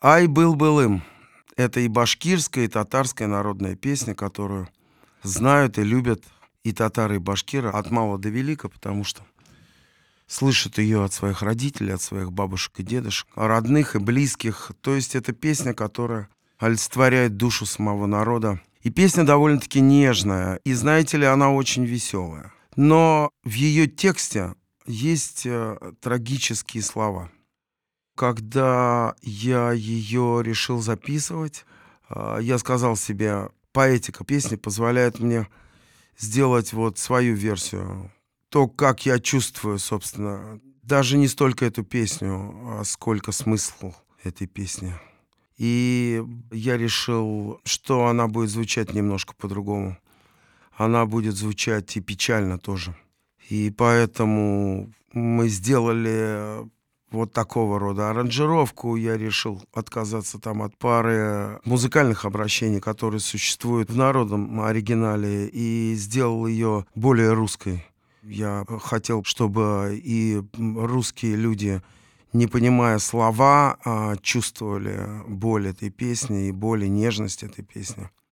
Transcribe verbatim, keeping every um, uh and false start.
Ай, был-был им. Это и башкирская, и татарская народная песня, которую знают и любят и татары, и башкиры от мала до велика, потому что слышат ее от своих родителей, от своих бабушек и дедушек, родных и близких. То есть это песня, которая олицетворяет душу самого народа. И песня довольно-таки нежная, и, знаете ли, она очень веселая. Но в ее тексте есть э, трагические слова. Когда я ее решил записывать, а, я сказал себе, поэтика песни позволяет мне сделать вот свою версию. То, как я чувствую, собственно, даже не столько эту песню, а сколько смысл этой песни. И я решил, что она будет звучать немножко по-другому. Она будет звучать и печально тоже. И поэтому мы сделали вот такого рода аранжировку. Я решил отказаться там от пары музыкальных обращений, которые существуют в народном оригинале, и сделал ее более русской. Я хотел, чтобы и русские люди, не понимая слова, а чувствовали боль этой песни и боль и нежность этой песни.